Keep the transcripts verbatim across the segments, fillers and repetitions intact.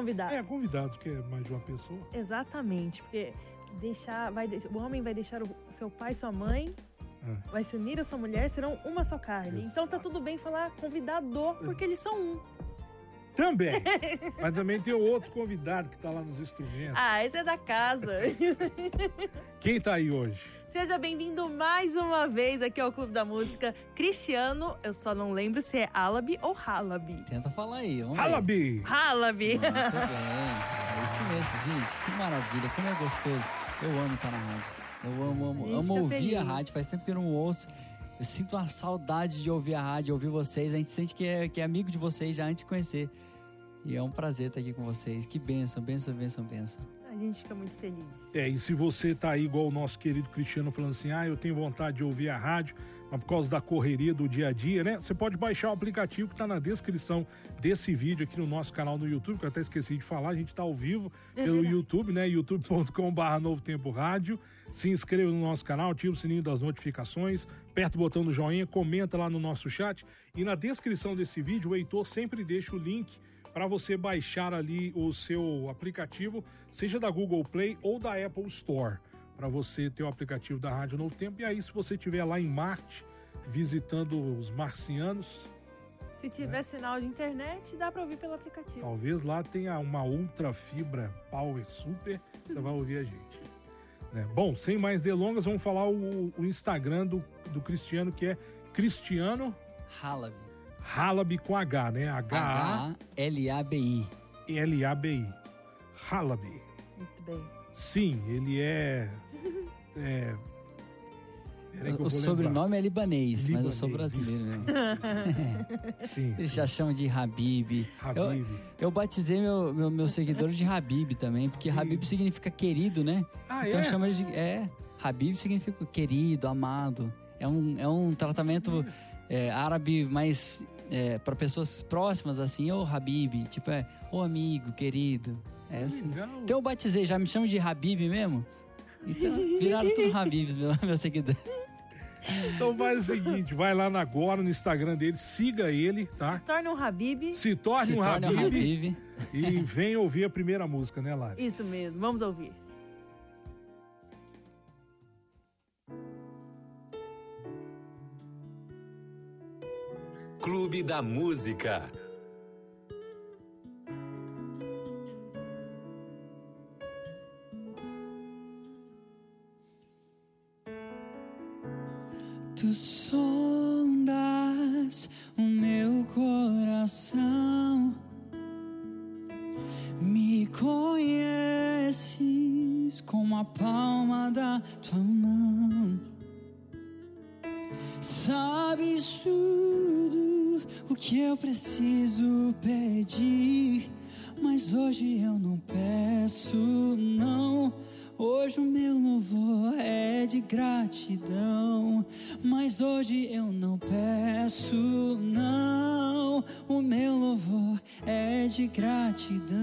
convidados. É, convidados, que é mais de uma pessoa. Exatamente, porque deixar, vai, o homem vai deixar o seu pai e sua mãe, É. vai se unir a sua mulher, serão uma só carne. Exato. Então tá tudo bem falar convidado, porque eles são um. Também. Mas também tem o outro convidado que tá lá nos instrumentos. Ah, esse é da casa. Quem tá aí hoje? Seja bem-vindo mais uma vez aqui ao Clube da Música. Cristiano, eu só não lembro se é Álabi ou Halabi. Tenta falar aí, vamos ver. Halabi! Halabi. Muito bem, é isso mesmo, gente. Que maravilha, como é gostoso. Eu amo estar na rádio. Eu amo, amo, A gente amo fica ouvir feliz. a rádio. Faz tempo que eu não ouço. Eu sinto uma saudade de ouvir a rádio, ouvir vocês. A gente sente que é, que é amigo de vocês já antes de conhecer. E é um prazer estar aqui com vocês. Que bênção, bênção, bênção, bênção. A gente fica muito feliz. É, e se você tá aí igual o nosso querido Cristiano falando assim, ah, eu tenho vontade de ouvir a rádio, mas por causa da correria do dia a dia, né? Você pode baixar o aplicativo que tá na descrição desse vídeo aqui no nosso canal no YouTube, que eu até esqueci de falar, a gente tá ao vivo É pelo verdade. YouTube, né? youtube ponto com barra Novo Tempo Rádio. Se inscreva no nosso canal, ativa o sininho das notificações, aperta o botão do joinha, comenta lá no nosso chat. E na descrição desse vídeo, o Heitor sempre deixa o link para você baixar ali o seu aplicativo, seja da Google Play ou da Apple Store, para você ter o aplicativo da Rádio Novo Tempo. E aí, se você estiver lá em Marte, visitando os marcianos, Se tiver É. sinal de internet, dá pra ouvir pelo aplicativo. talvez lá tenha uma ultra fibra Power Super, você vai ouvir a gente. Né? Bom, sem mais delongas, vamos falar o, o Instagram do, do Cristiano, que é Cristiano Halabi. Halabi com H, né? H A H L A B I. L A B I. Halabi. Muito bem. Sim, ele é. é peraí que eu O vou sobrenome é libanês, mas eu sou Libanês, brasileiro, né? lembrar. Sim, Eles sim. já chamam de Habib. Habib. Eu, eu batizei meu, meu, meu seguidor de Habib também, porque Habib. Habib significa querido, né? Ah, então é? chama ele de. É, Habib significa querido, amado. É um, é um tratamento é, árabe mais é, para pessoas próximas, assim, ô Habib, tipo, é, ô amigo, querido. É assim. Legal. Então eu batizei, já me chamam de Habib mesmo? Então viraram tudo Habib, meu, meu seguidor. Então faz o seguinte, vai lá agora no Instagram dele, siga ele, tá? Torna um Habib. Se torne Se um torna Habib, um Habib. e vem ouvir a primeira música, né, Lari? Isso mesmo, vamos ouvir. Clube da Música. Tu sondas o meu coração, me conheces como a palma da tua mão. Sabes tudo o que eu preciso pedir, mas hoje eu não peço, não. Hoje o meu louvor é de gratidão, mas hoje eu não peço, não. O meu louvor é de gratidão,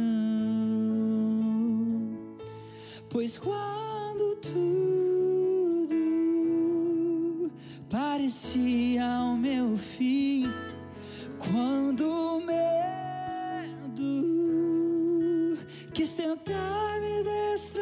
pois quando tudo parecia o meu fim, quando o medo quis tentar me destruir,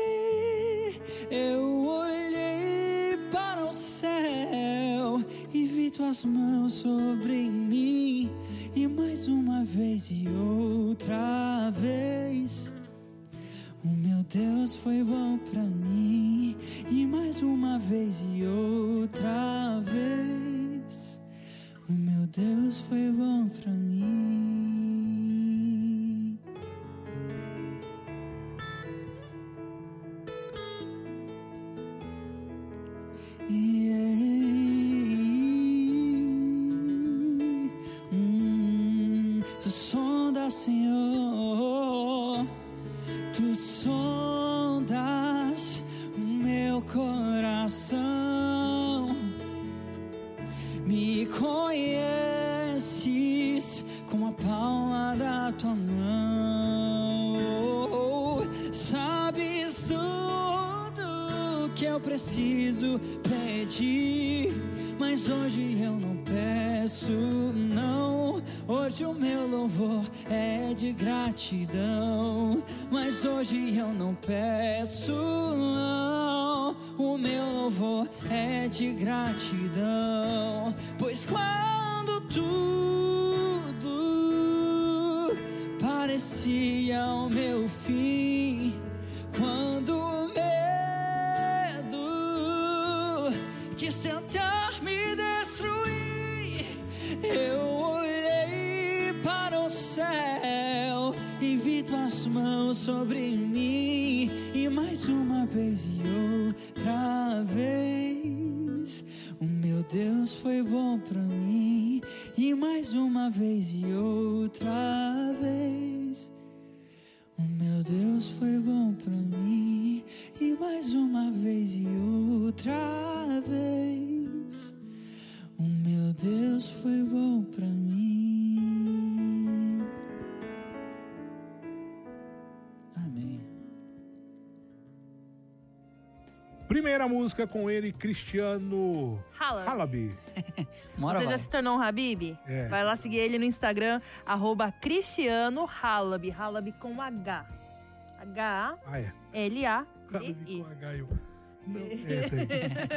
eu olhei para o céu e vi tuas mãos sobre mim. E mais uma vez e outra vez, o meu Deus foi bom pra mim. E mais uma vez e outra vez, o meu Deus foi bom pra mim. Yeah. Hum, tu sondas, Senhor, tu sondas o meu coração, me conheces com a palma da tua mão. Sabes tudo que eu preciso pedir, mas hoje eu não peço, não. Hoje o meu louvor é de gratidão, mas hoje eu não peço não. O meu louvor é de gratidão, pois quando tudo parecia o meu fim, quando o medo quis tentar me destruir, eu olhei para o céu e vi tuas mãos sobre mim, e mais uma vez e outra vez o meu Deus foi bom pra mim, e mais uma vez e outra vez o meu Deus foi bom pra mim, e mais uma vez e outra vez o meu Deus foi bom pra mim. Amém. Primeira música com ele, Cristiano Halabi. Halabi. Mora, Você vai. já se tornou um Habib? É. Vai lá seguir ele no Instagram, arroba Cristiano Halabi. Halabi com H. H Ah, é. A L A B Halabi I. com H. Eu... Não, é, tem.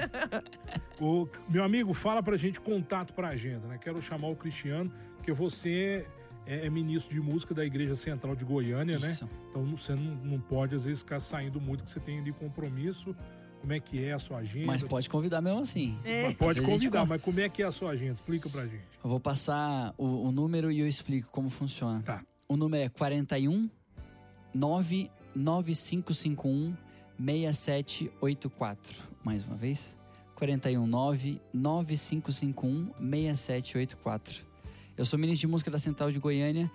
O, meu amigo, fala pra gente contato pra agenda, né? Quero chamar o Cristiano, porque você é, é ministro de música da Igreja Central de Goiânia, Isso. né? Então você não, não pode, às vezes, ficar saindo muito, que você tem ali compromisso. Como é que é a sua agenda? Mas pode convidar mesmo assim. Mas pode Às vezes a gente convidar, con- mas como é que é a sua agenda? Explica pra gente. Eu vou passar o, o número e eu explico como funciona. Tá. O número é quarenta e um, nove nove cinco cinco um, seis sete oito quatro. Mais uma vez. quarenta e um, nove nove cinco cinco um, seis sete oito quatro. Eu sou ministro de música da Central de Goiânia,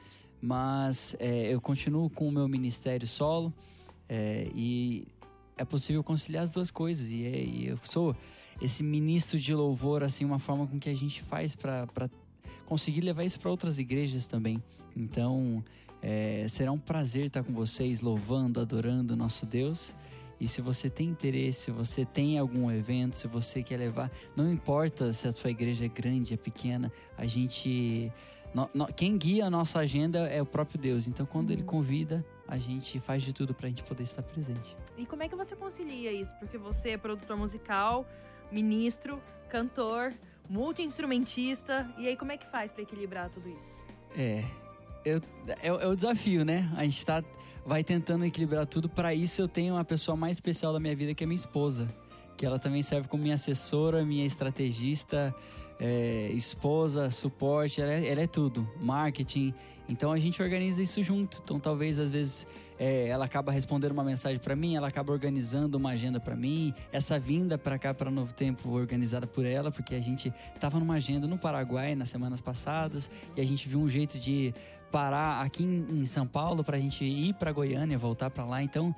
mas é, eu continuo com o meu ministério solo, é, e é possível conciliar as duas coisas. E, é, e eu sou esse ministro de louvor, assim, uma forma com que a gente faz para conseguir levar isso para outras igrejas também. Então, é, será um prazer estar com vocês, louvando, adorando o nosso Deus. E se você tem interesse, se você tem algum evento, se você quer levar, não importa se a sua igreja é grande, é pequena, a gente... No, no, quem guia a nossa agenda é o próprio Deus. Então, quando Ele convida, a gente faz de tudo para a gente poder estar presente. E como é que você concilia isso? Porque você é produtor musical, ministro, cantor, multi-instrumentista. E aí, como é que faz para equilibrar tudo isso? É, eu, é, é o desafio, né? A gente tá, vai tentando equilibrar tudo. Para isso, eu tenho uma pessoa mais especial da minha vida, que é minha esposa. Que ela também serve como minha assessora, minha estrategista, é, esposa, suporte. Ela é, ela é tudo, marketing. Então, a gente organiza isso junto. Então, talvez, às vezes, é, ela acaba respondendo uma mensagem para mim, ela acaba organizando uma agenda para mim. Essa vinda para cá, para Novo Tempo, organizada por ela, porque a gente estava numa agenda no Paraguai nas semanas passadas, e a gente viu um jeito de parar aqui em, em São Paulo para a gente ir para Goiânia, voltar para lá. Então,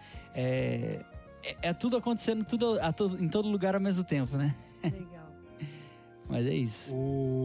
é, é, é tudo acontecendo tudo, a todo, em todo lugar ao mesmo tempo, né? Legal. Mas é isso.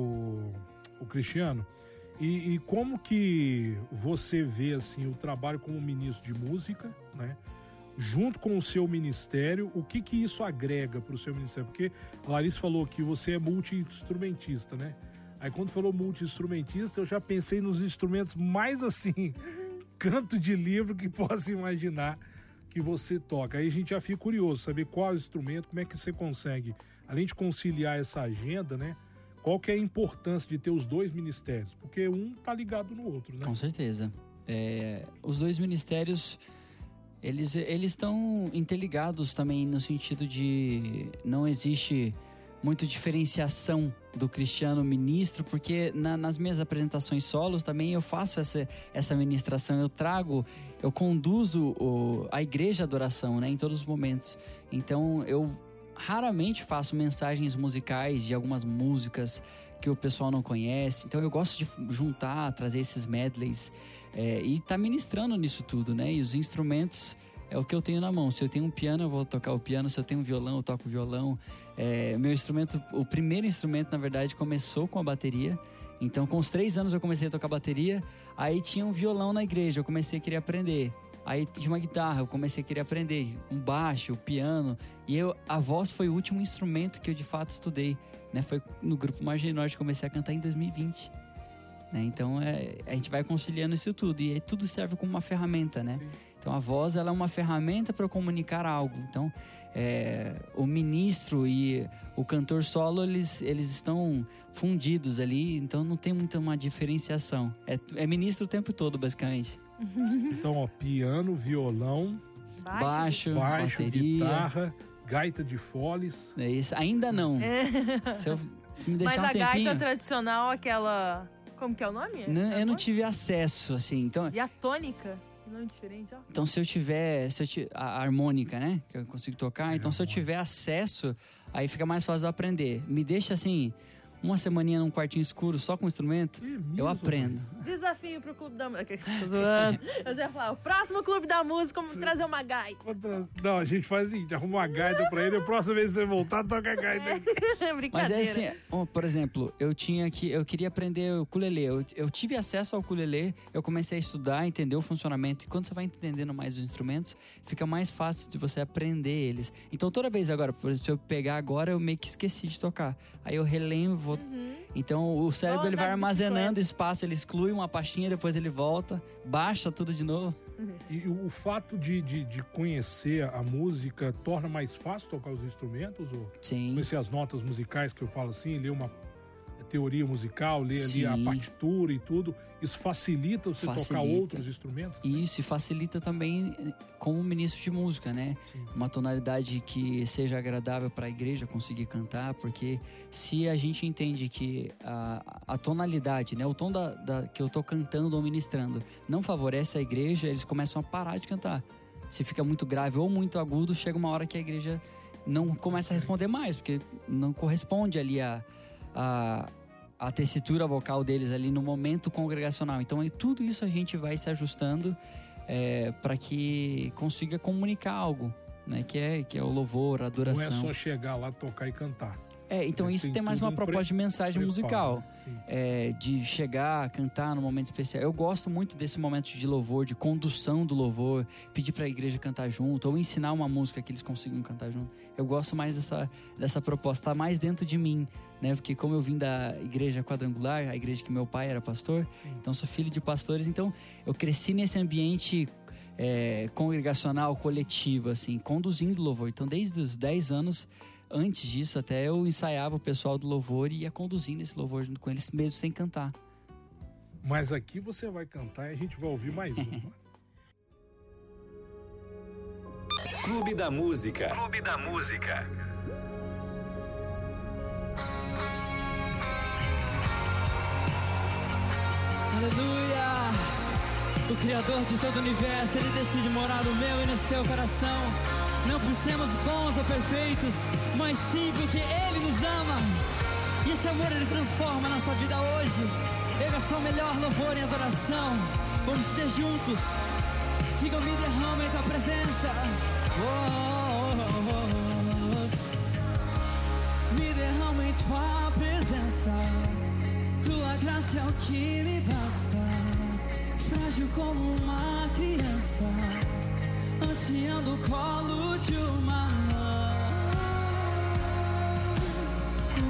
O, o Cristiano, e, e como que você vê assim o trabalho como ministro de música, né? Junto com o seu ministério, o que que isso agrega para o seu ministério? Porque a Larissa falou que você é multi-instrumentista, né? Aí quando falou multi-instrumentista, eu já pensei nos instrumentos mais assim, canto de livro que possa imaginar que você toca. Aí a gente já fica curioso, saber qual é o instrumento, como é que você consegue, além de conciliar essa agenda, né? Qual que é a importância de ter os dois ministérios? Porque um tá ligado no outro, né? Com certeza. É, os dois ministérios, eles eles estão interligados também, no sentido de não existe muito diferenciação do Cristiano ministro, porque na, nas minhas apresentações solos também eu faço essa, essa ministração, eu trago, eu conduzo o, a igreja adoração, né, em todos os momentos. Então eu raramente faço mensagens musicais de algumas músicas que o pessoal não conhece. Então eu gosto de juntar, trazer esses medleys, é, e tá ministrando nisso tudo, né? E os instrumentos é o que eu tenho na mão. Se eu tenho um piano, eu vou tocar o piano. Se eu tenho um violão, eu toco o violão. É, meu instrumento, o primeiro instrumento, na verdade, começou com a bateria. Então, com os três anos eu comecei a tocar bateria. Aí tinha um violão na igreja, eu comecei a querer aprender. Aí tinha uma guitarra, eu comecei a querer aprender. Um baixo, o piano. E eu, a voz foi o último instrumento que eu, de fato, estudei, né? Foi no Grupo Margem Norte, comecei a cantar em dois mil e vinte. né? Então é, a gente vai conciliando isso tudo e aí tudo serve como uma ferramenta, né? Sim. Então a voz, ela é uma ferramenta para comunicar algo. Então é, o ministro e o cantor solo, eles, eles estão fundidos ali, então não tem muita uma diferenciação. É, é ministro o tempo todo, basicamente. Então, ó, piano, violão, baixo, baixo bateria, guitarra, gaita de foles. É isso. Ainda não. É. Se, eu, se me deixar Mas um a tempinho... gaita tradicional, aquela... Como que é o nome? Não, é eu não tive acesso, assim. Então, e a tônica? Não é diferente, ó. Então, se eu tiver... Se eu t... A harmônica, né? Que eu consigo tocar. É, então, se eu tiver acesso, aí fica mais fácil de aprender. Me deixa, assim... Uma semaninha num quartinho escuro só com instrumento, é eu aprendo. Desafio pro Clube da Música. Eu já ia falar, o próximo Clube da Música, vamos Sim. trazer uma gaita. Não, a gente faz assim, arruma uma gaita pra ele, a próxima vez que você voltar, toca a gaita. É brincadeira. Mas é assim, ó, por exemplo, eu tinha que, eu queria aprender o ukulele. Eu, eu tive acesso ao ukulele, eu comecei a estudar, entender o funcionamento. E quando você vai entendendo mais os instrumentos, fica mais fácil de você aprender eles. Então toda vez agora, por exemplo, se eu pegar agora, eu meio que esqueci de tocar. Aí eu relembro. Uhum. Então o cérebro, ele vai armazenando espaço, ele exclui uma pastinha, depois ele volta, baixa tudo de novo. Uhum. E o fato de, de, de conhecer a música torna mais fácil tocar os instrumentos? Ou Sim. Conhecer as notas musicais, que eu falo assim, ler uma teoria musical, ler Sim. ali a partitura e tudo, isso facilita você facilita. tocar outros instrumentos? Também? Isso, e facilita também como ministro de música, né? Sim. Uma tonalidade que seja agradável para a igreja conseguir cantar, porque se a gente entende que a, a tonalidade, né, o tom da, da, que eu tô cantando ou ministrando não favorece a igreja, eles começam a parar de cantar. Se fica muito grave ou muito agudo, chega uma hora que a igreja não começa a responder mais, porque não corresponde ali a, a a tessitura vocal deles ali no momento congregacional. Então, tudo isso a gente vai se ajustando é, para que consiga comunicar algo, né? Que é, que é o louvor, a adoração. Não é só chegar lá, tocar e cantar. É, então é, isso tem, tem mais uma proposta de mensagem musical. É, de chegar, cantar num momento especial. Eu gosto muito desse momento de louvor, de condução do louvor, pedir para a igreja cantar junto, ou ensinar uma música que eles consigam cantar junto. Eu gosto mais dessa, dessa proposta, tá mais dentro de mim, né? Porque como eu vim da igreja quadrangular, a igreja que meu pai era pastor, Sim. então sou filho de pastores, então eu cresci nesse ambiente é, congregacional, coletivo, assim, conduzindo louvor. Então desde os dez anos... Antes disso, até eu ensaiava o pessoal do louvor e ia conduzindo esse louvor junto com eles, mesmo sem cantar. Mas aqui você vai cantar e a gente vai ouvir mais um. Clube da Música. Clube da Música. Aleluia! O Criador de todo o universo, Ele decide morar no meu e no seu coração. Não por sermos bons ou perfeitos, mas sim porque Ele nos ama. E esse amor, Ele transforma a nossa vida hoje. Ele é o seu melhor louvor em adoração. Vamos ser juntos. Diga, me derrama em tua presença. Oh, oh, oh, oh. Me derrama em tua presença. Tua graça é o que me basta. Frágil como uma criança, ansiando o colo de uma mãe. Uh,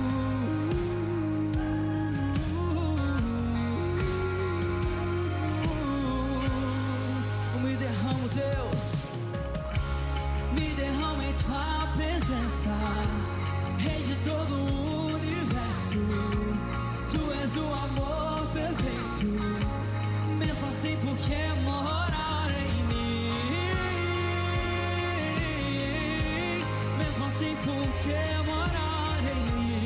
uh, uh, me derramo, Deus, me derrama em tua presença, Rei de todo o universo. Tu és o amor perfeito, mesmo assim por que morar em mim? Mesmo assim por que morar em mim?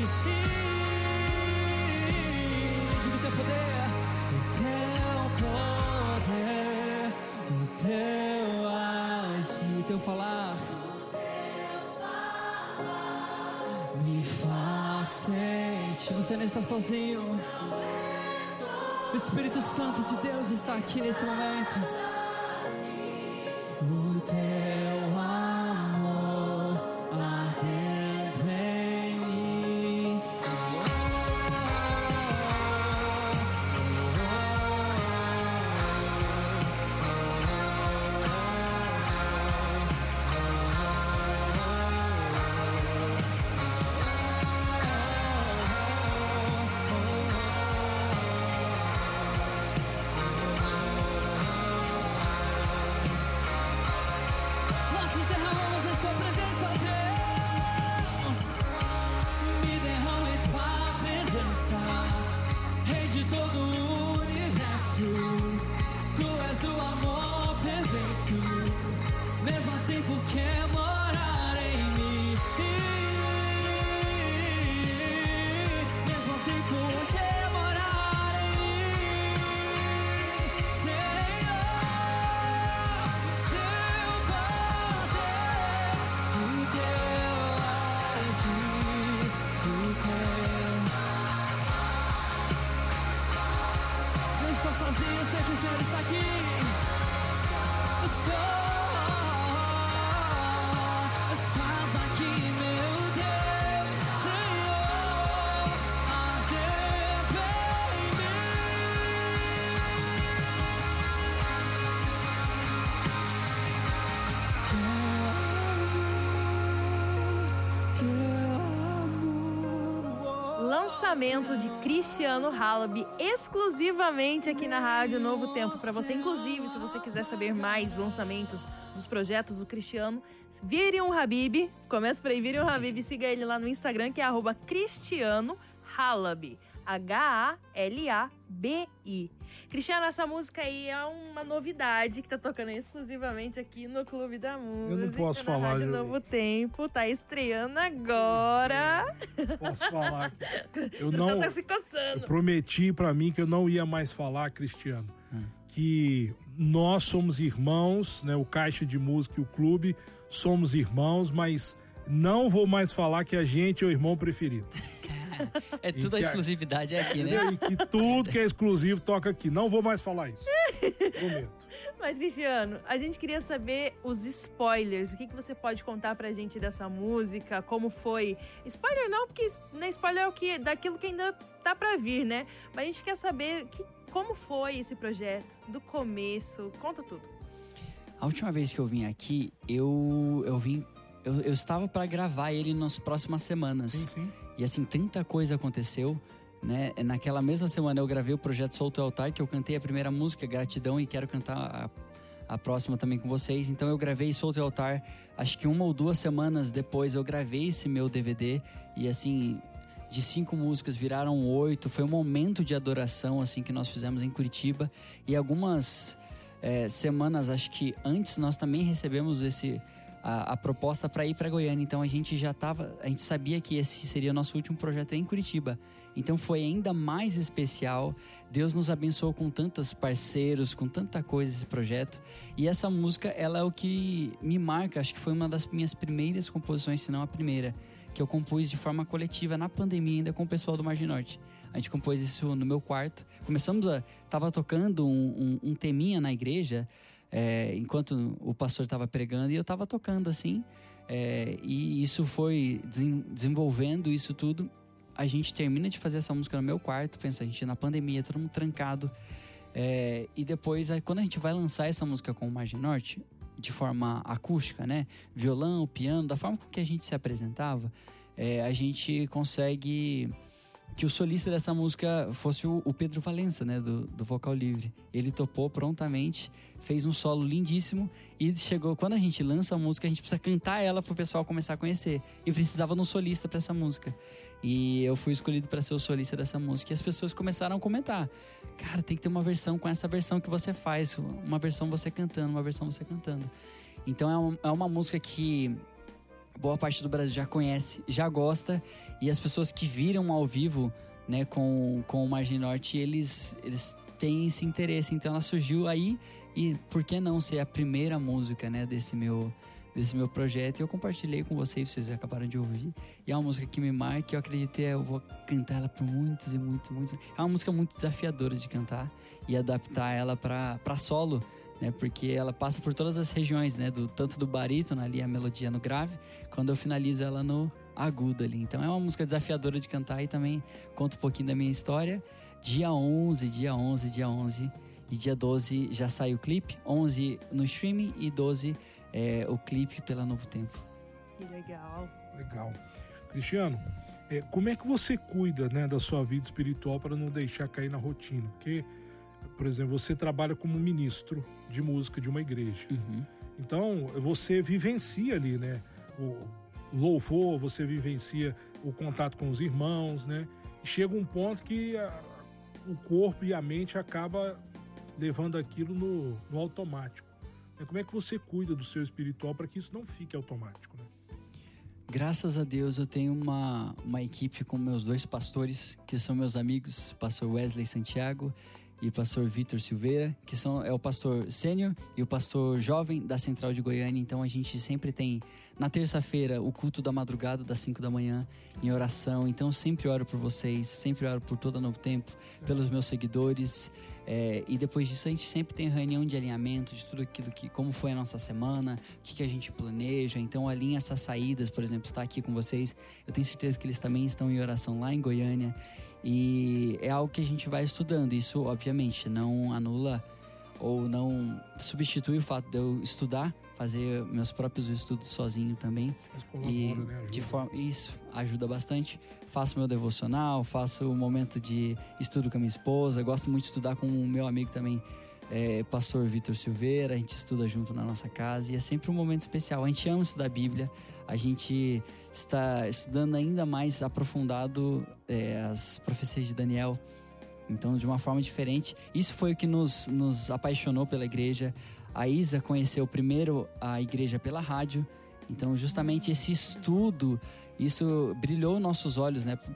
Diga o teu poder, o teu poder, o teu agir, o teu falar, me faz sentir. Você não está sozinho. O Espírito Santo de Deus está aqui nesse momento. O teu amor ardendo em mim. o Senhor está aqui. O Senhor estás aqui, meu Deus, Senhor, atento em Lançamento de Cristiano Halabi exclusivamente aqui na Rádio Novo Tempo para você. Inclusive, se você quiser saber mais lançamentos dos projetos do Cristiano, vire um Habib, começa por aí, vire um Habib, siga ele lá no Instagram, que é arroba Cristiano Halabi, H A L A B I. Cristiano, essa música aí é uma novidade que tá tocando exclusivamente aqui no Clube da Música. Eu não posso na falar. Rádio Eu... Novo Tempo, tá estreando agora. Posso falar. Eu não. Tá se coçando. Eu prometi pra mim que eu não ia mais falar, Cristiano, hum. que nós somos irmãos, né? O Caixa de Música e o Clube somos irmãos, mas não vou mais falar que a gente é o irmão preferido. É tudo a exclusividade é aqui, né? E que tudo que é exclusivo toca aqui. Não vou mais falar isso. Prometo. Mas, Cristiano, a gente queria saber os spoilers. O que, que você pode contar pra gente dessa música? Como foi? Spoiler não, porque né, spoiler é o que, daquilo que ainda tá pra vir, né? Mas a gente quer saber que, como foi esse projeto, do começo. Conta tudo. A última vez que eu vim aqui, eu, eu vim... Eu, eu estava pra gravar ele nas próximas semanas. Sim, sim. E assim, tanta coisa aconteceu, né? Naquela mesma semana eu gravei o projeto Solto o Altar, que eu cantei a primeira música, Gratidão, e quero cantar a, a próxima também com vocês. Então eu gravei Solto o Altar, acho que uma ou duas semanas depois eu gravei esse meu D V D. E assim, de cinco músicas viraram oito. Foi um momento de adoração, assim, que nós fizemos em Curitiba. E algumas é, semanas, acho que antes, nós também recebemos esse... A, a proposta para ir para Goiânia. Então a gente já tava, a gente sabia que esse seria o nosso último projeto em Curitiba. Então foi ainda mais especial. Deus nos abençoou com tantos parceiros, com tanta coisa esse projeto. E essa música, ela é o que me marca. Acho que foi uma das minhas primeiras composições, se não a primeira, que eu compus de forma coletiva na pandemia ainda com o pessoal do Margem Norte. A gente compôs isso no meu quarto. Começamos a... Tava tocando um, um, um teminha na igreja, É, enquanto o pastor estava pregando, e eu estava tocando assim, é, e isso foi desen- desenvolvendo isso tudo. A gente termina de fazer essa música no meu quarto, pensa, a gente na pandemia, todo mundo trancado, é, e depois, quando a gente vai lançar essa música com o Margem Norte, de forma acústica, né, violão, piano, da forma com que a gente se apresentava, é, a gente consegue... que o solista dessa música fosse o, o Pedro Valença, né, do, do Vocal Livre. Ele topou prontamente, fez um solo lindíssimo e chegou... Quando a gente lança a música, a gente precisa cantar ela pro pessoal começar a conhecer. E precisava de um solista para essa música. E eu fui escolhido para ser o solista dessa música. E as pessoas começaram a comentar. Cara, tem que ter uma versão com essa versão que você faz. Uma versão você cantando, uma versão você cantando. Então é uma, é uma música que... boa parte do Brasil já conhece, já gosta, e as pessoas que viram ao vivo, né, com, com o Margem Norte, eles, eles têm esse interesse. Então ela surgiu aí, e por que não ser a primeira música, né, desse meu, desse meu projeto? E eu compartilhei com vocês, vocês acabaram de ouvir, e é uma música que me marca, eu acredito que eu vou cantar ela por muitos e muitos, muitos. É uma música muito desafiadora de cantar e adaptar ela para para solo, né, porque ela passa por todas as regiões, né, do, tanto do barítono ali, a melodia no grave, quando eu finalizo ela no agudo ali. Então é uma música desafiadora de cantar, e também conta um pouquinho da minha história. Dia onze, dia onze, dia onze e dia doze já sai o clipe, onze no streaming e doze é, o clipe pela Novo Tempo. Que legal. Legal. Cristiano, é, como é que você cuida, né, da sua vida espiritual para não deixar cair na rotina? Porque, por exemplo, você trabalha como ministro de música de uma igreja. Uhum. Então, você vivencia ali, né? O louvor, você vivencia o contato com os irmãos, né? E chega um ponto que a, o corpo e a mente acaba levando aquilo no, no automático. Como é que você cuida do seu espiritual para que isso não fique automático, né? Graças a Deus eu tenho uma, uma equipe com meus dois pastores, que são meus amigos, pastor Wesley Santiago e pastor Vitor Silveira, que são, é o pastor sênior e o pastor jovem da Central de Goiânia. Então a gente sempre tem, na terça-feira, o culto da madrugada, das cinco da manhã, em oração. Então sempre oro por vocês, sempre oro por todo Novo Tempo, pelos meus seguidores. É, e depois disso a gente sempre tem reunião de alinhamento de tudo aquilo que, como foi a nossa semana, o que, que a gente planeja. Então alinha essas saídas, por exemplo, estar aqui com vocês. Eu tenho certeza que eles também estão em oração lá em Goiânia. E é algo que a gente vai estudando. Isso, obviamente, não anula ou não substitui o fato de eu estudar, fazer meus próprios estudos sozinho também. Mas colabora, e né? Ajuda. de forma, isso ajuda bastante. Faço meu devocional, faço o momento de estudo com a minha esposa. Gosto muito de estudar com o meu amigo também, é, pastor Vitor Silveira. A gente estuda junto na nossa casa e é sempre um momento especial. A gente ama estudar a Bíblia. A gente está estudando ainda mais aprofundado é, as profecias de Daniel. Então, de uma forma diferente. Isso foi o que nos, nos apaixonou pela igreja. A Isa conheceu primeiro a igreja pela rádio. Então, justamente esse estudo, isso brilhou nossos olhos, né?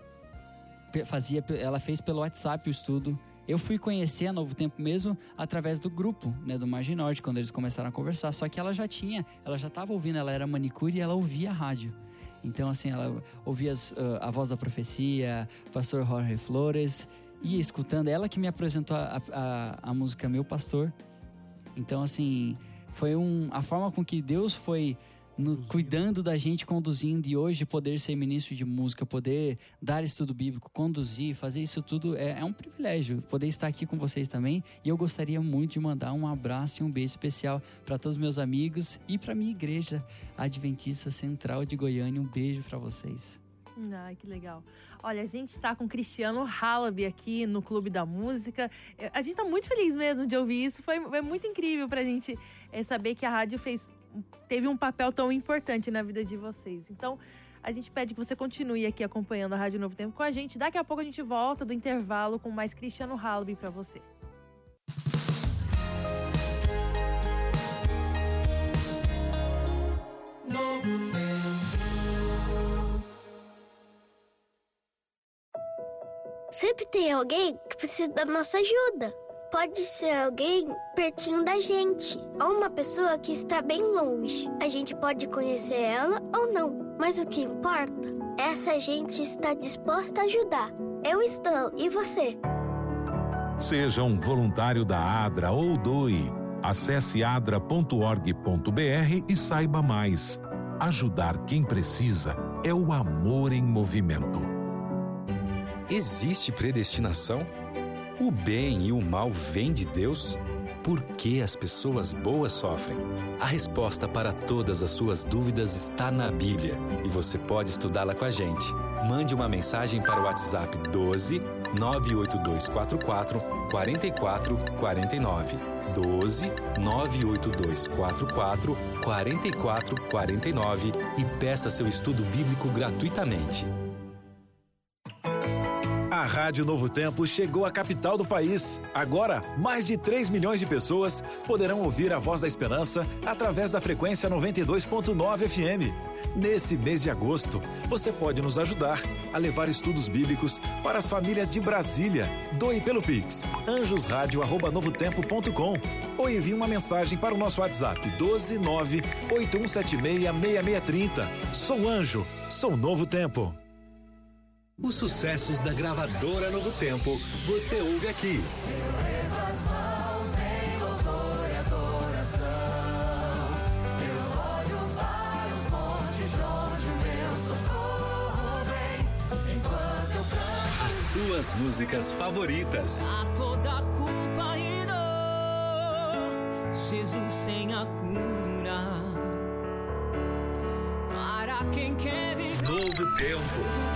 Fazia, ela fez pelo WhatsApp o estudo. Eu fui conhecer a Novo Tempo mesmo através do grupo, né, do Margem Norte, quando eles começaram a conversar. Só que ela já tinha, ela já estava ouvindo, ela era manicure e ela ouvia a rádio. Então, assim, ela ouvia as, uh, a voz da profecia, o pastor Jorge Flores, ia escutando. Ela que me apresentou a, a, a música Meu Pastor. Então, assim, foi um, a forma com que Deus foi no, cuidando da gente, conduzindo. E hoje poder ser ministro de música, poder dar estudo bíblico, conduzir, fazer isso tudo é, é um privilégio. Poder estar aqui com vocês também. E eu gostaria muito de mandar um abraço e um beijo especial para todos os meus amigos e para minha igreja Adventista Central de Goiânia. Um beijo para vocês. Ai, que legal. Olha, a gente tá com o Cristiano Halaby aqui no Clube da Música. A gente tá muito feliz mesmo de ouvir isso. Foi, foi muito incrível pra gente é, saber que a rádio fez, teve um papel tão importante na vida de vocês. Então, a gente pede que você continue aqui acompanhando a Rádio Novo Tempo com a gente. Daqui a pouco a gente volta do intervalo com mais Cristiano Halaby pra você. Novo Tempo. Sempre tem alguém que precisa da nossa ajuda. Pode ser alguém pertinho da gente, ou uma pessoa que está bem longe. A gente pode conhecer ela ou não, mas o que importa é se a gente está disposta a ajudar. Eu estou, e você? Seja um voluntário da ADRA ou doe. Acesse adra ponto org ponto br e saiba mais. Ajudar quem precisa é o amor em movimento. Existe predestinação? O bem e o mal vêm de Deus? Por que as pessoas boas sofrem? A resposta para todas as suas dúvidas está na Bíblia e você pode estudá-la com a gente. Mande uma mensagem para o WhatsApp doze, nove oito dois quatro quatro, quatro quatro quatro nove. doze, nove oito dois quatro quatro, quatro quatro quatro nove e peça seu estudo bíblico gratuitamente. A Rádio Novo Tempo chegou à capital do país. Agora, mais de três milhões de pessoas poderão ouvir a Voz da Esperança através da frequência noventa e dois ponto nove F M. Nesse mês de agosto, você pode nos ajudar a levar estudos bíblicos para as famílias de Brasília. Doe pelo Pix, anjos rádio arroba novo tempo ponto com ou envie uma mensagem para o nosso WhatsApp doze, nove oito um sete seis, seis seis três zero. Sou Anjo, sou Novo Tempo. Os sucessos da gravadora Novo Tempo, você ouve aqui. Eu levo as mãos em louvor e adoração. Eu olho para os montes de onde o meu socorro vem. Enquanto eu canto As suas músicas favoritas. a toda culpa e dor, Jesus tem a cura para quem quer viver. Novo Tempo.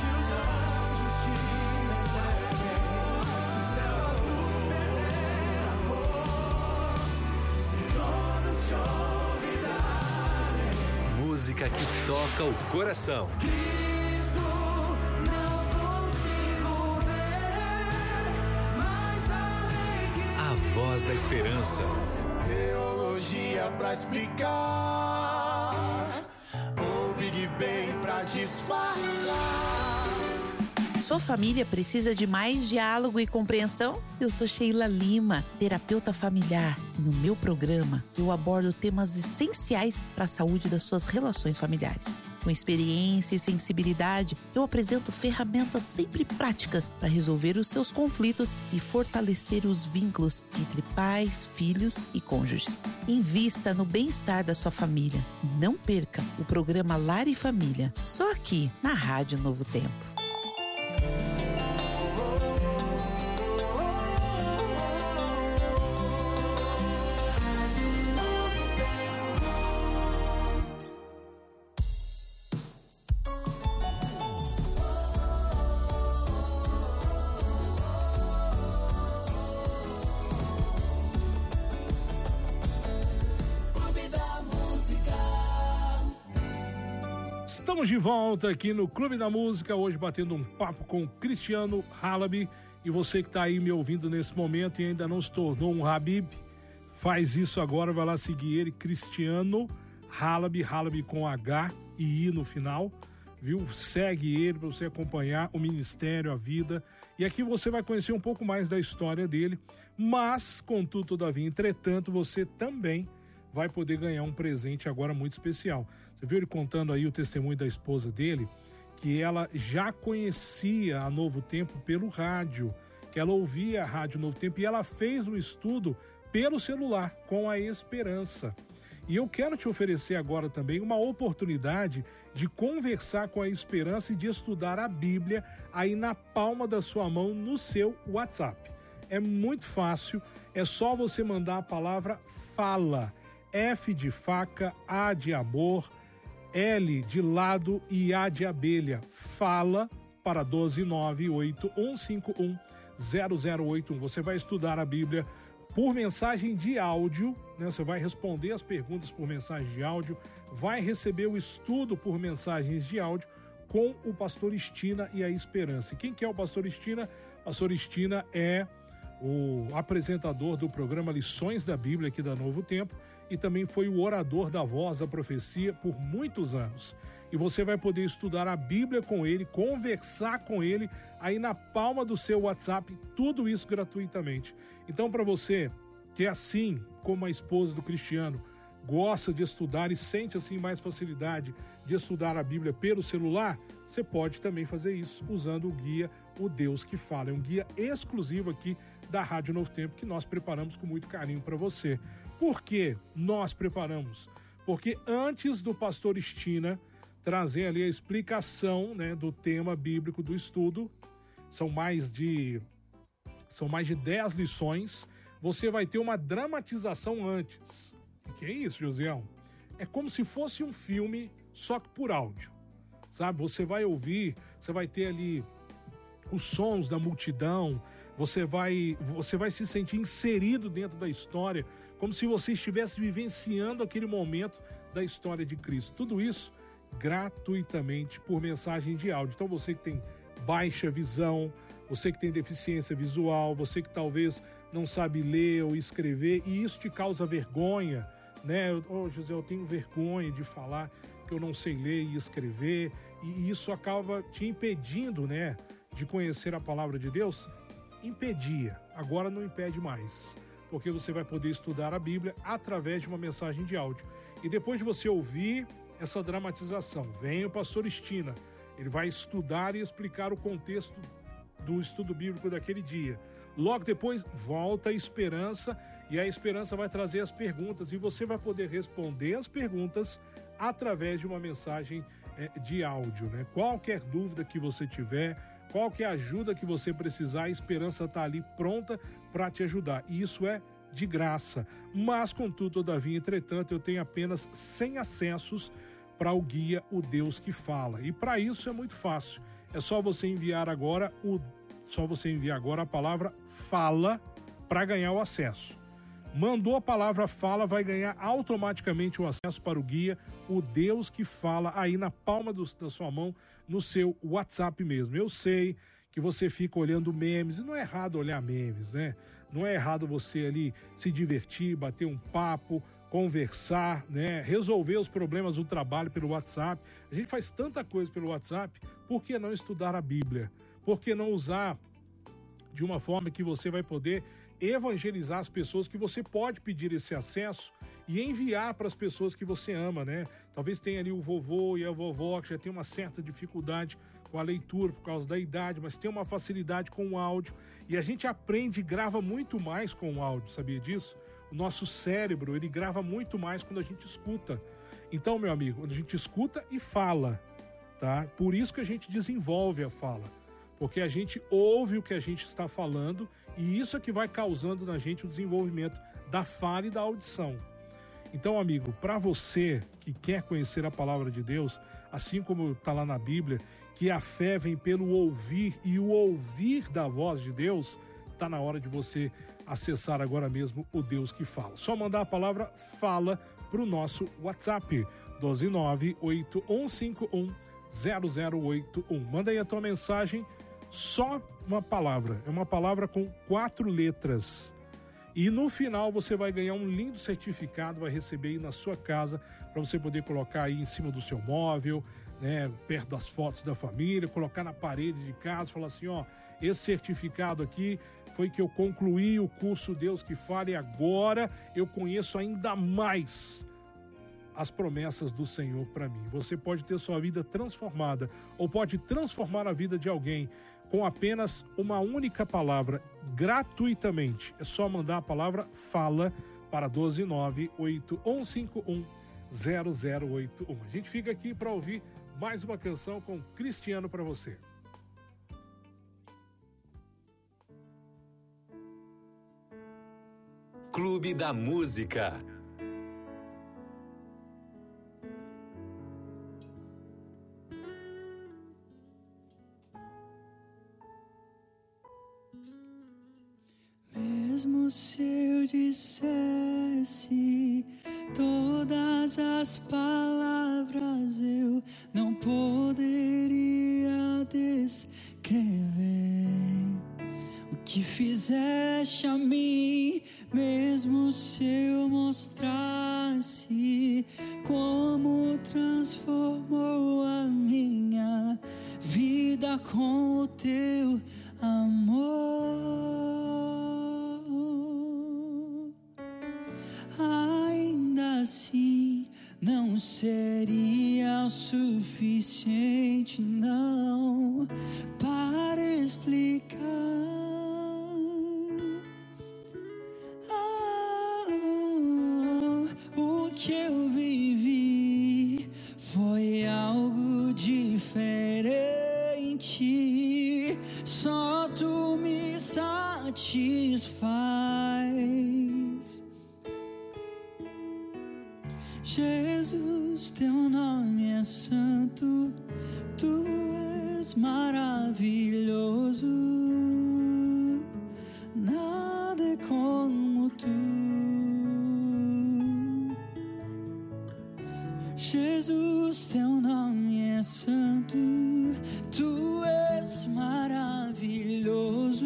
Música que toca o coração. Cristo, não consigo ver mais além que A voz da esperança. Teologia pra explicar, ou Big Bang pra disfarçar. Sua família precisa de mais diálogo e compreensão? Eu sou Sheila Lima, terapeuta familiar. No meu programa, eu abordo temas essenciais para a saúde das suas relações familiares. Com experiência e sensibilidade, eu apresento ferramentas sempre práticas para resolver os seus conflitos e fortalecer os vínculos entre pais, filhos e cônjuges. Invista no bem-estar da sua família. Não perca o programa Lar e Família, só aqui na Rádio Novo Tempo. Estamos de volta aqui no Clube da Música, hoje batendo um papo com Cristiano Halaby. E você que está aí me ouvindo nesse momento e ainda não se tornou um Habib, faz isso agora, vai lá seguir ele, Cristiano Halaby, Halaby com H e I no final, viu? Segue ele para você acompanhar o ministério, a vida. E aqui você vai conhecer um pouco mais da história dele, mas, contudo, todavia, entretanto, você também vai poder ganhar um presente agora muito especial. Você viu ele contando aí o testemunho da esposa dele, que ela já conhecia a Novo Tempo pelo rádio, que ela ouvia a Rádio Novo Tempo e ela fez um estudo pelo celular com a Esperança. E eu quero te oferecer agora também uma oportunidade de conversar com a Esperança e de estudar a Bíblia aí na palma da sua mão no seu WhatsApp. É muito fácil, é só você mandar a palavra FALA. F de faca, A de amor, L de lado e A de abelha. Fala para doze nove oito um cinco um zero zero oito um. Você vai estudar a Bíblia por mensagem de áudio, né? Você vai responder as perguntas por mensagem de áudio, vai receber o estudo por mensagens de áudio com o pastor Estina e a Esperança. E quem que é o pastor Estina? O pastor Estina é o apresentador do programa Lições da Bíblia aqui da Novo Tempo e também foi o orador da Voz da Profecia por muitos anos. E você vai poder estudar a Bíblia com ele, conversar com ele aí na palma do seu WhatsApp, tudo isso gratuitamente. Então, para você que é assim como a esposa do Cristiano, gosta de estudar e sente assim mais facilidade de estudar a Bíblia pelo celular, você pode também fazer isso usando o guia O Deus que Fala. É um guia exclusivo aqui da Rádio Novo Tempo que nós preparamos com muito carinho para você. Por que nós preparamos? Porque antes do pastor Estina trazer ali a explicação, né, do tema bíblico do estudo, são mais de são mais de dez lições, você vai ter uma dramatização antes. O que é isso, Josiel? É como se fosse um filme, só que por áudio, sabe? Você vai ouvir, você vai ter ali os sons da multidão, você vai, você vai se sentir inserido dentro da história, como se você estivesse vivenciando aquele momento da história de Cristo. Tudo isso gratuitamente por mensagem de áudio. Então você que tem baixa visão, você que tem deficiência visual, você que talvez não sabe ler ou escrever e isso te causa vergonha, né? Ô, José, eu tenho vergonha de falar que eu não sei ler e escrever e isso acaba te impedindo, né, de conhecer a palavra de Deus. Impedia, agora não impede mais, porque você vai poder estudar a Bíblia através de uma mensagem de áudio. E depois de você ouvir essa dramatização, vem o pastor Estina, ele vai estudar e explicar o contexto do estudo bíblico daquele dia. Logo depois, volta a Esperança e a Esperança vai trazer as perguntas e você vai poder responder as perguntas através de uma mensagem é, de áudio, né? Qualquer dúvida que você tiver, qualquer ajuda que você precisar, a Esperança está ali pronta para te ajudar. E isso é de graça. Mas, contudo, todavia, entretanto, eu tenho apenas cem acessos para o guia O Deus que Fala. E para isso é muito fácil. É só você enviar agora o só você enviar agora a palavra FALA para ganhar o acesso. Mandou a palavra FALA, vai ganhar automaticamente o acesso para o guia O Deus que Fala aí na palma do, da sua mão, no seu WhatsApp mesmo. Eu sei que você fica olhando memes, e não é errado olhar memes, né? Não é errado você ali se divertir, bater um papo, conversar, né? Resolver os problemas do trabalho pelo WhatsApp. A gente faz tanta coisa pelo WhatsApp, por que não estudar a Bíblia? por que não usar de uma forma que você vai poder evangelizar as pessoas, que você pode pedir esse acesso e enviar para as pessoas que você ama, né? Talvez tenha ali o vovô e a vovó que já tem uma certa dificuldade com a leitura por causa da idade, mas tem uma facilidade com o áudio. E a gente aprende e grava muito mais com o áudio, sabia disso? O nosso cérebro, ele grava muito mais quando a gente escuta. Então, meu amigo, quando a gente escuta e fala, tá? Por isso que a gente desenvolve a fala. Porque a gente ouve o que a gente está falando e isso é que vai causando na gente o desenvolvimento da fala e da audição. Então, amigo, para você que quer conhecer a palavra de Deus, assim como está lá na Bíblia, que a fé vem pelo ouvir e o ouvir da voz de Deus, está na hora de você acessar agora mesmo o Deus que fala. Só mandar a palavra fala para o nosso WhatsApp, doze nove oito um cinco um zero zero oito um. Manda aí a tua mensagem, só uma palavra, é uma palavra com quatro letras. E no final você vai ganhar um lindo certificado, vai receber aí na sua casa, para você poder colocar aí em cima do seu móvel, né, perto das fotos da família, colocar na parede de casa, falar assim, ó, esse certificado aqui foi que eu concluí o curso Deus que Fala e agora eu conheço ainda mais as promessas do Senhor para mim. Você pode ter sua vida transformada ou pode transformar a vida de alguém com apenas uma única palavra, gratuitamente. É só mandar a palavra fala para doze nove oito um cinco um zero zero oito um. A gente fica aqui para ouvir mais uma canção com Cristiano para você. Clube da Música. Mesmo se eu dissesse todas as palavras, eu não poderia descrever o que fizeste a mim. Mesmo se eu mostrasse como transformou a minha vida com o teu amor, ainda assim não seria o suficiente, não, para explicar ah, o que eu vivi. Foi algo diferente, só tu me satisfaz. Jesus, teu nome é santo, tu és maravilhoso, nada é como tu. Jesus, teu nome é santo, tu és maravilhoso,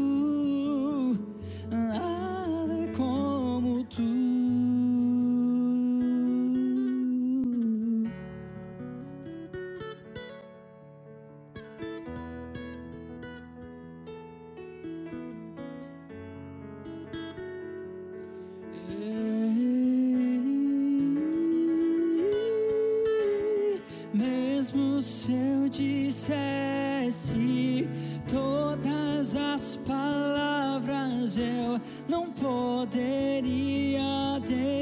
nada é como tu. Mesmo se eu dissesse todas as palavras, eu não poderia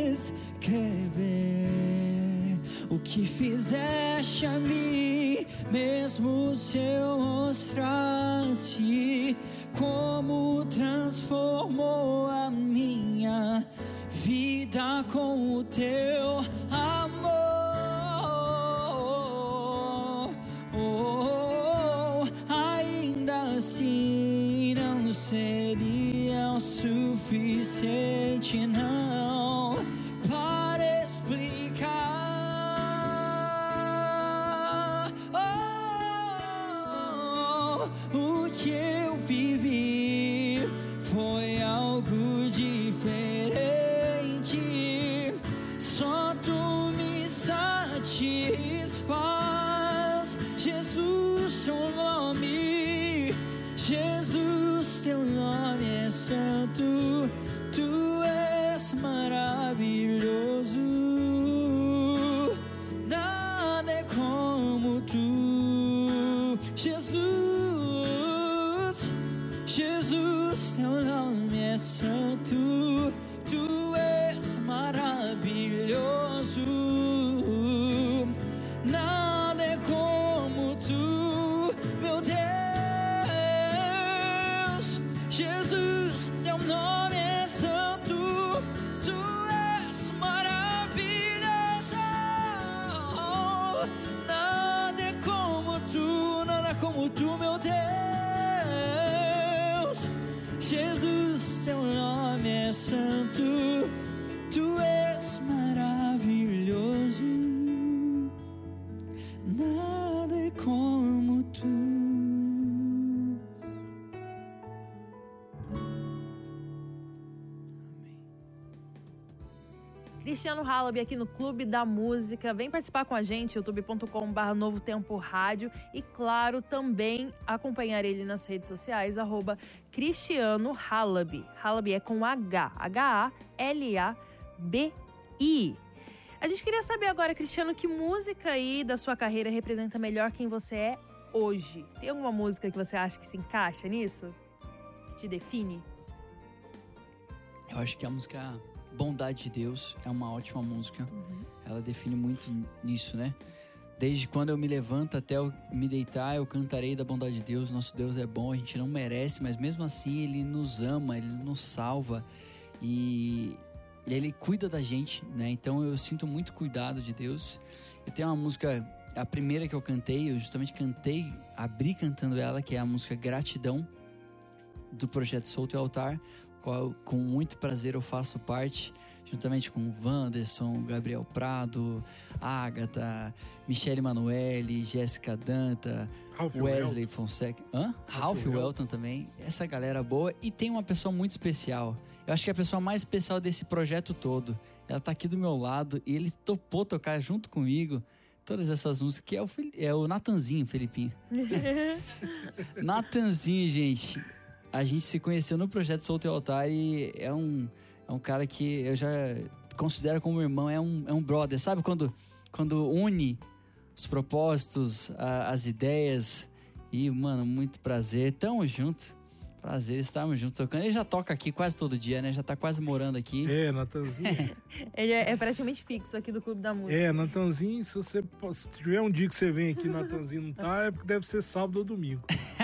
descrever o que fizeste a mim. Mesmo se eu mostrasse como transformou a minha vida com o teu amor, assim não seria o suficiente, não, para explicar oh, o que eu vivi. Foi algo diferente, só tu me satisfaz. Jesus, teu nome Cristiano Halaby aqui no Clube da Música. Vem participar com a gente, youtube ponto com barra Novo Tempo Rádio. E, claro, também acompanhar ele nas redes sociais, arroba Cristiano Halaby. Halaby é com H, H A L A B I. A gente queria saber agora, Cristiano, que música aí da sua carreira representa melhor quem você é hoje? Tem alguma música que você acha que se encaixa nisso? Que te define? Eu acho que a música Bondade de Deus é uma ótima música. Uhum. Ela define muito nisso, né? Desde quando eu me levanto até eu me deitar, eu cantarei da bondade de Deus. Nosso Deus é bom, a gente não merece, mas mesmo assim Ele nos ama, Ele nos salva e Ele cuida da gente, né? Então eu sinto muito cuidado de Deus. Eu tenho uma música, a primeira que eu cantei, eu justamente cantei, abri cantando ela, que é a música Gratidão, do projeto Solto e Altar, qual com muito prazer eu faço parte, juntamente com o Wanderson, Gabriel Prado, Ágata, Michele Manoeli, Jéssica Danta, Ralph Wesley Welton. Fonseca, Hã? Ralph, Ralph Welton também, essa galera boa. E tem uma pessoa muito especial, eu acho que é a pessoa mais especial desse projeto todo. Ela tá aqui do meu lado e ele topou tocar junto comigo todas essas músicas, que é o, é o Natanzinho, Felipinho. Natanzinho, gente, a gente se conheceu no projeto Solto e Altar e é um, é um cara que eu já considero como irmão, é um, é um brother. Sabe quando, quando une os propósitos, a, as ideias e, mano, muito prazer. Tamo junto. Prazer estarmos juntos tocando. Ele já toca aqui quase todo dia, né? Já tá quase morando aqui. É, Natanzinho. Ele é, é praticamente fixo aqui do Clube da Música. É, Natanzinho, se você se tiver um dia que você vem aqui, Natanzinho não tá, é porque deve ser sábado ou domingo.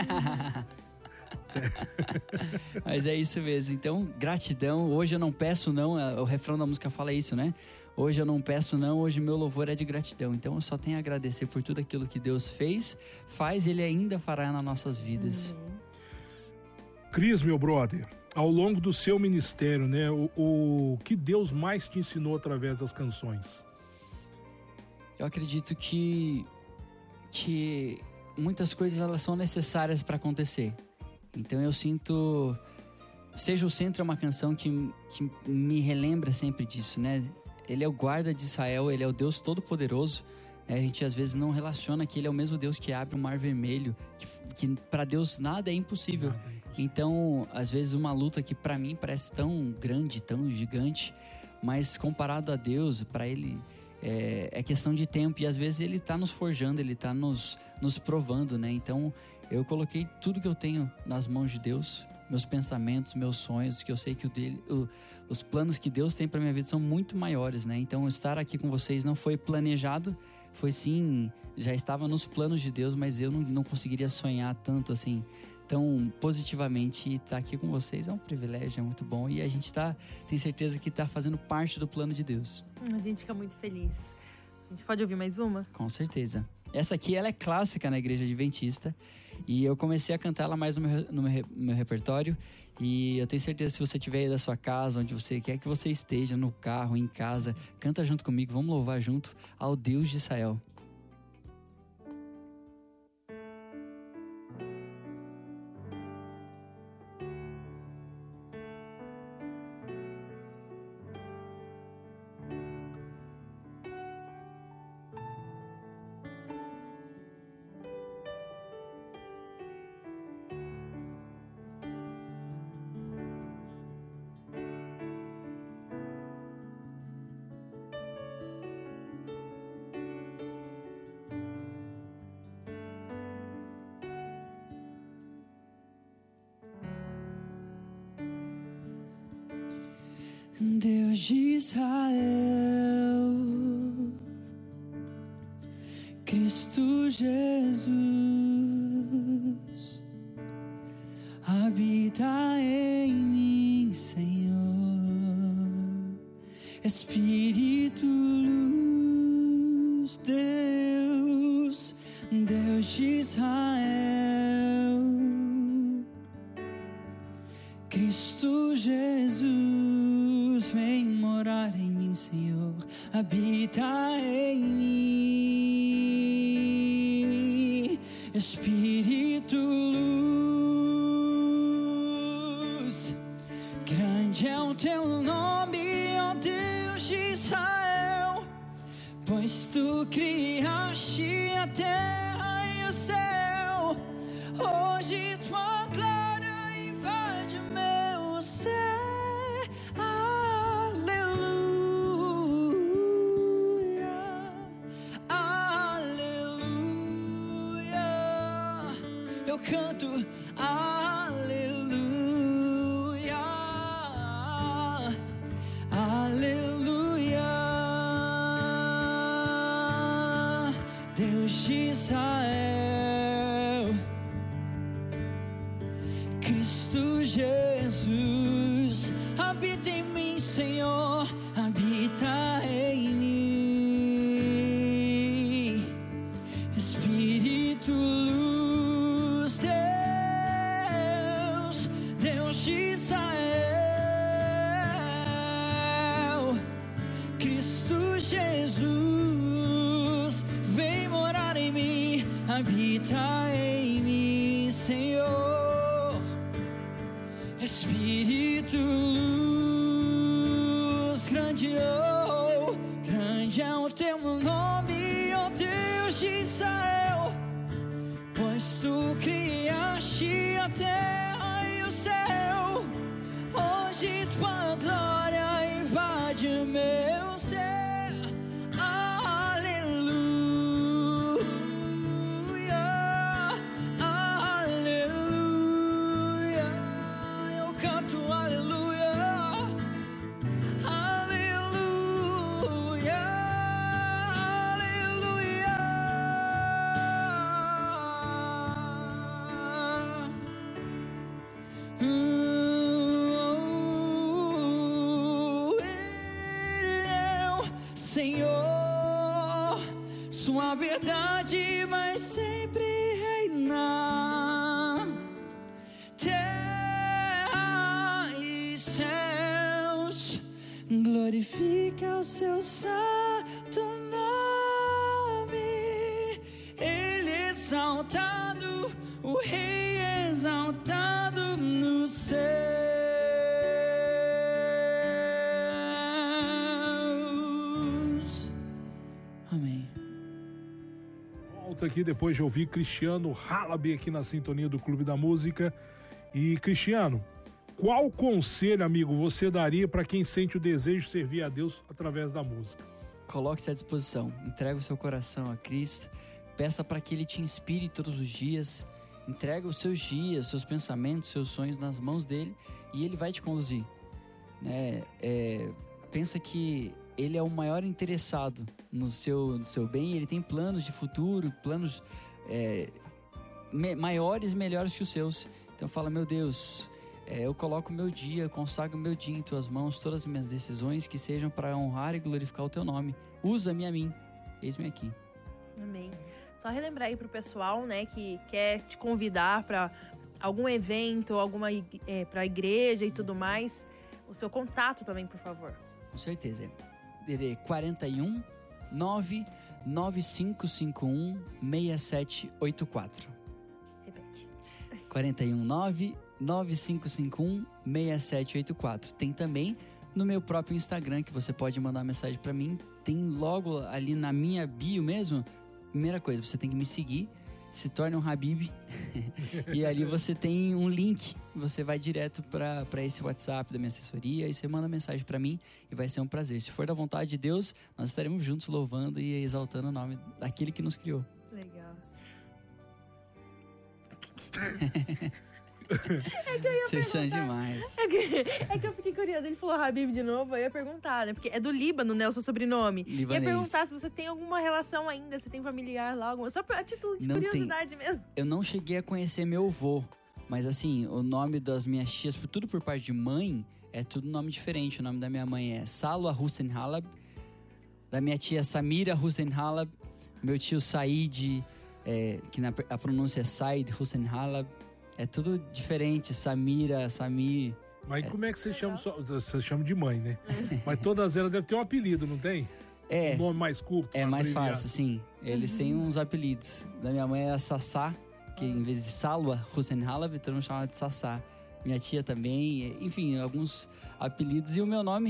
Mas é isso mesmo. Então, gratidão. Hoje eu não peço não. O refrão da música fala isso, né? Hoje eu não peço não. Hoje meu louvor é de gratidão. Então eu só tenho a agradecer por tudo aquilo que Deus fez, faz e Ele ainda fará nas nossas vidas. Uhum. Cris, meu brother, ao longo do seu ministério, né, o, o que Deus mais te ensinou através das canções? Eu acredito que, que muitas coisas elas são necessárias para acontecer. Então eu sinto... Seja o Centro é uma canção que, que me relembra sempre disso, né? Ele é o guarda de Israel, Ele é o Deus Todo-Poderoso. A gente às vezes não relaciona que Ele é o mesmo Deus que abre o Mar Vermelho, que, que para Deus nada é impossível. Nada é impossível. Então, às vezes uma luta que para mim parece tão grande, tão gigante, mas comparado a Deus, para Ele é, é questão de tempo. E às vezes Ele está nos forjando, Ele está nos, nos provando, né? Então, eu coloquei tudo que eu tenho nas mãos de Deus, meus pensamentos, meus sonhos, que eu sei que o dele, o, os planos que Deus tem para minha vida são muito maiores, né? Então, estar aqui com vocês não foi planejado, foi sim, já estava nos planos de Deus, mas eu não, não conseguiria sonhar tanto assim, tão positivamente. E estar aqui com vocês é um privilégio, é muito bom. E a gente tá, tem certeza que está fazendo parte do plano de Deus. A gente fica muito feliz. A gente pode ouvir mais uma? Com certeza. Essa aqui, ela é clássica na Igreja Adventista. E eu comecei a cantar ela mais no meu, no meu, meu repertório. E eu tenho certeza, se você estiver aí da sua casa, onde você quer que você esteja, no carro, em casa, canta junto comigo, vamos louvar junto ao Deus de Israel. Deus de Israel, Cristo Jesus, habita em mim, Senhor, Espírito, luz, Deus, Deus de Israel, Cristo Jesus, vem morar em mim, Senhor, habita em mim, Espírito, luz, grande é o teu nome, ó Deus de Israel, pois tu criaste a terra e o céu. Hoje tua glória invade meu ser. Aleluia, aleluia. Eu canto aleluia, aleluia. Deus de Israel, Cristo Jesus, habita em mim, Senhor, habita em mim. Espírito, luz, Deus, Deus de Israel, Cristo Jesus, vem morar em mim, habita em mim, Senhor. Espírito, luz, grande, oh, grande é o teu nome, ó Deus de Israel, pois tu criaste a terra e o céu. Hoje tua glória invade meu ser. Senhor, sua verdade vai sempre reinar. Terra e céus, glorifica o seu santo nome. Ele é exaltado, o Rei é exaltado no céu. Aqui depois de ouvir Cristiano Halaby aqui na sintonia do Clube da Música. E Cristiano, qual conselho, amigo, você daria para quem sente o desejo de servir a Deus através da música? Coloque-se à disposição, entregue o seu coração a Cristo, peça para que Ele te inspire todos os dias, entregue os seus dias, seus pensamentos, seus sonhos nas mãos dele e Ele vai te conduzir, né? É, pensa que Ele é o maior interessado no seu, no seu bem. Ele tem planos de futuro, planos é, me, maiores e melhores que os seus. Então fala, meu Deus, é, eu coloco o meu dia, consagro o meu dia em tuas mãos, todas as minhas decisões que sejam para honrar e glorificar o teu nome. Usa-me a mim, eis-me aqui. Amém. Só relembrar aí pro pessoal, né, que quer te convidar para algum evento, alguma é, para a igreja e tudo mais, o seu contato também, por favor. Com certeza. D D quarenta e um, nove nove cinco cinco um, seis sete oito quatro. Repete. quarenta e um, nove nove cinco cinco um, seis sete oito quatro. Tem também no meu próprio Instagram, que você pode mandar mensagem para mim. Tem logo ali na minha bio mesmo. Primeira coisa, você tem que me seguir, se torne um Habib. E ali você tem um link, você vai direto para esse WhatsApp da minha assessoria e você manda mensagem para mim e vai ser um prazer. Se for da vontade de Deus, nós estaremos juntos louvando e exaltando o nome daquele que nos criou. Legal. É que eu ia Vocês são demais. É que, é que eu fiquei curiosa. Ele falou Habib de novo, eu ia perguntar, né? Porque é do Líbano, né? O seu sobrenome. Libanês. Ia perguntar se você tem alguma relação ainda, se tem familiar lá, alguma... Só a título de não curiosidade tem. Mesmo. Eu não cheguei a conhecer meu avô, mas assim, o nome das minhas tias, tudo por parte de mãe, é tudo nome diferente. O nome da minha mãe é Salwa Hussein Halaby, da minha tia Samira Hussein Halaby, meu tio Said, é, que na, a pronúncia é Said Hussein Halaby. É tudo diferente, Samira, Samir. Mas é. Como é que você chama? Você chama de mãe, né? Mas todas elas devem ter um apelido, não tem? É. Um nome mais curto. É mais abreviado. Fácil, sim. Eles uhum. têm uns apelidos. Da minha mãe é Sassá, que em vez de Salwa Hussein Halaby, todo mundo chama de Sassá. Minha tia também, enfim, alguns apelidos. E o meu nome,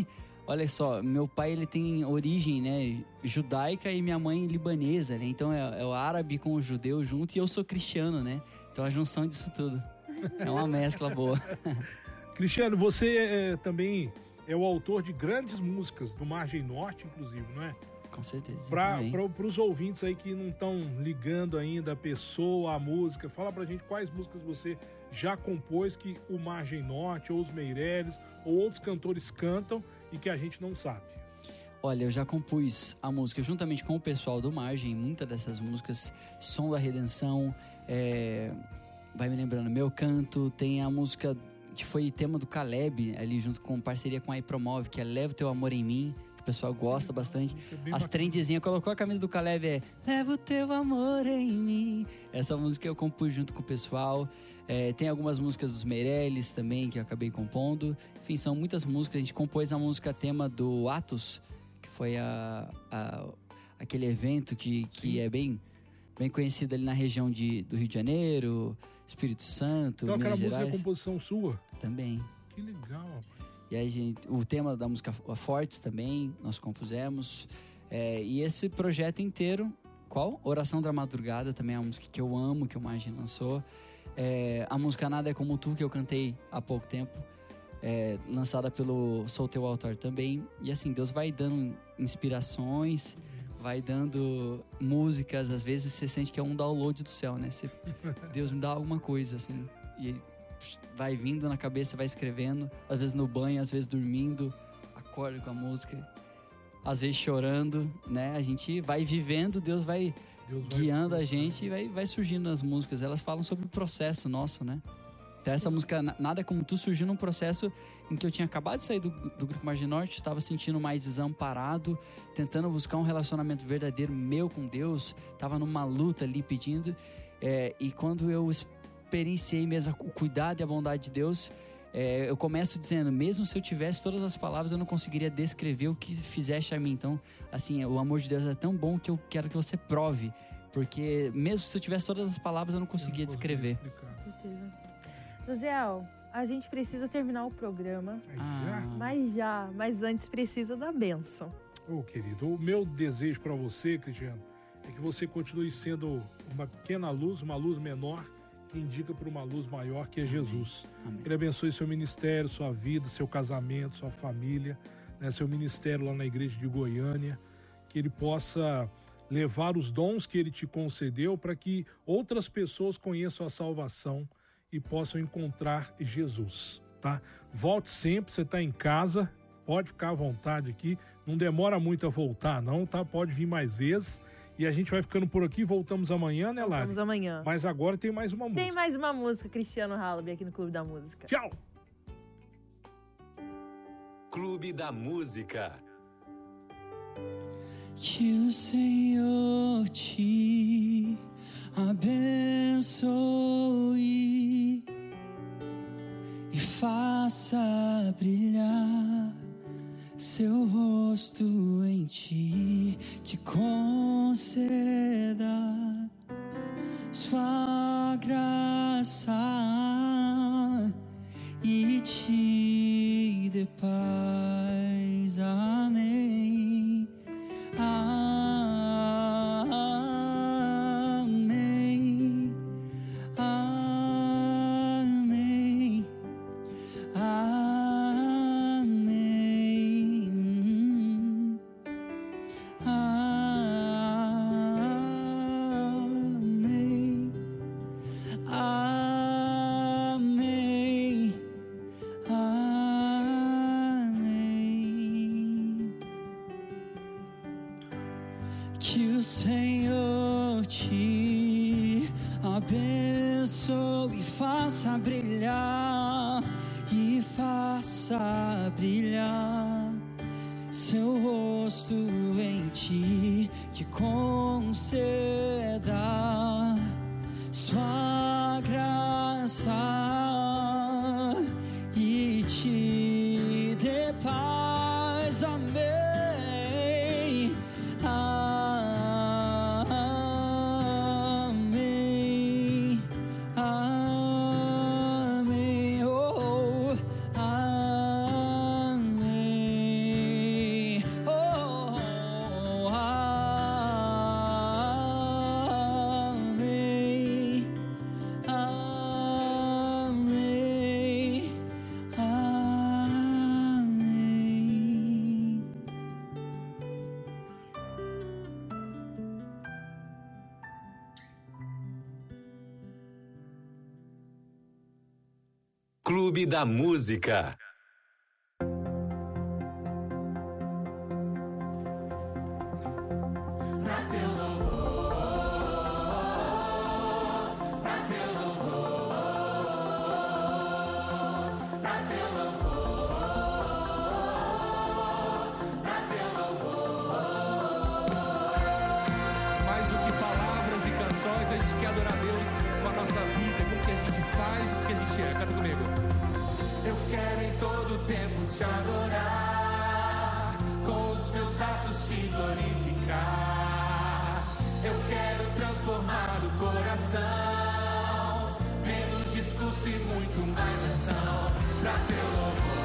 Olha só, meu pai ele tem origem, né, judaica e minha mãe libanesa, né? Então é, é o árabe com o judeu junto e eu sou cristiano, né? Então a junção disso tudo. É uma mescla boa. Cristiano, você é, também é o autor de grandes músicas do Margem Norte, inclusive, não é? Com certeza. Para os ouvintes aí que não estão ligando ainda a pessoa, a música, fala pra gente quais músicas você já compôs que o Margem Norte, ou os Meireles, ou outros cantores cantam e que a gente não sabe. Olha, eu já compus a música juntamente com o pessoal do Margem, muitas dessas músicas, Som da Redenção, é... vai me lembrando, Meu Canto, tem a música que foi tema do Caleb, ali junto com parceria com a iPromove, que é Leva o Teu Amor em Mim, que o pessoal gosta bastante. As trendezinhas, colocou a camisa do Caleb, é Leva o Teu Amor em Mim. Essa música eu compus junto com o pessoal. É, tem algumas músicas dos Meireles também, que eu acabei compondo. Enfim, são muitas músicas. A gente compôs a música tema do Atos, que foi a, a, aquele evento que, que é bem, bem conhecido ali na região de, do Rio de Janeiro, Espírito Santo, então, Minas aquela Gerais. música é composição sua? Também. Que legal, rapaz. E aí, gente, o tema da música Fortes também, nós compusemos. É, e esse projeto inteiro, qual? Oração da Madrugada, também é uma música que eu amo, que o Margem lançou. É, a música Nada é Como Tu, que eu cantei há pouco tempo, é, lançada pelo Sou Teu Altar também. E assim, Deus vai dando inspirações, vai dando músicas. Às vezes você sente que é um download do céu, né? Você, Deus me dá alguma coisa, assim. E vai vindo na cabeça, vai escrevendo. Às vezes no banho, às vezes dormindo. Acorda com a música. Às vezes chorando, né? A gente vai vivendo, Deus vai... Deus vai guiando a gente e vai, vai surgindo as músicas. Elas falam sobre o processo nosso, né? Então essa música, Nada Como Tu, surgiu num processo em que eu tinha acabado de sair do, do Grupo Margem Norte, estava sentindo mais desamparado, tentando buscar um relacionamento verdadeiro meu com Deus, estava numa luta ali pedindo. É, e quando eu experienciei mesmo o cuidado e a bondade de Deus, é, eu começo dizendo, mesmo se eu tivesse todas as palavras, eu não conseguiria descrever o que fizeste a mim. Então, assim, o amor de Deus é tão bom que eu quero que você prove. Porque mesmo se eu tivesse todas as palavras, eu não conseguia eu não descrever. Com certeza. Josiel, a gente precisa terminar o programa. Ah. Mas já, mas antes precisa da bênção. Ô, querido, o meu desejo para você, Cristiano, é que você continue sendo uma pequena luz, uma luz menor, que indica para uma luz maior, que é Jesus. Amém. Ele abençoe seu ministério, sua vida, seu casamento, sua família, né, seu ministério lá na igreja de Goiânia, que ele possa levar os dons que ele te concedeu para que outras pessoas conheçam a salvação e possam encontrar Jesus, tá? Volte sempre, você está em casa, pode ficar à vontade aqui, não demora muito a voltar não, tá? Pode vir mais vezes. E a gente vai ficando por aqui, voltamos amanhã, né, Lari? Voltamos amanhã. Mas agora tem mais uma música. Tem mais uma música, Cristiano Halaby, aqui no Clube da Música. Tchau! Clube da Música. Que o Senhor te abençoe e faça brilhar seu rosto em ti, te conceda sua graça e te dê paz. Amém. Amém. Amém. Amém. Amém. Amém. Amém. Que o Senhor te abençoe e faça brilhar, e faça brilhar seu rosto em ti, te conceda sua graça e te dê paz. Amém. Amém. Amém. Oh, amém. Clube da Música. A gente quer adorar Deus com a nossa vida, com o que a gente faz e com o que a gente é. Canta comigo. Eu quero em todo tempo te adorar, com os meus atos te glorificar. Eu quero transformar o coração, menos discurso e muito mais ação, pra teu louvor.